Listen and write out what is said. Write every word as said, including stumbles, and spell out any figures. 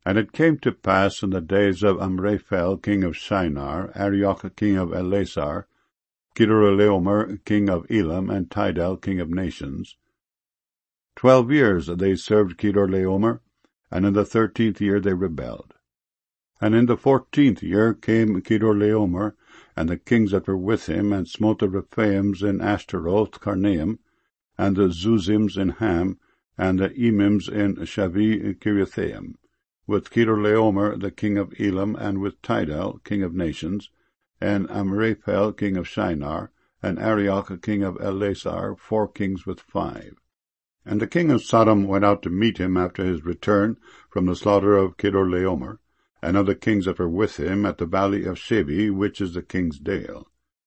And it came to pass in the days of Amraphel king of Shinar, Arioch king of Elasar, Chedorlaomer king of Elam, and Tidal king of nations. Twelve years they served Chedorlaomer, and in the thirteenth year they rebelled. And in the fourteenth year came Chedorlaomer, and the kings that were with him, and smote the Rephaims in Ashtaroth Karnaim, and the Zuzims in Ham, and the Emims in Shavi Kiriathaim, with Chedorlaomer the king of Elam, and with Tidal king of nations, and Amraphel king of Shinar, and Arioch king of Elasar, four kings with five. And the king of Sodom went out to meet him after his return from the slaughter of Chedorlaomer, and of the kings that were with him at the valley of Shevi, which is the king's dale.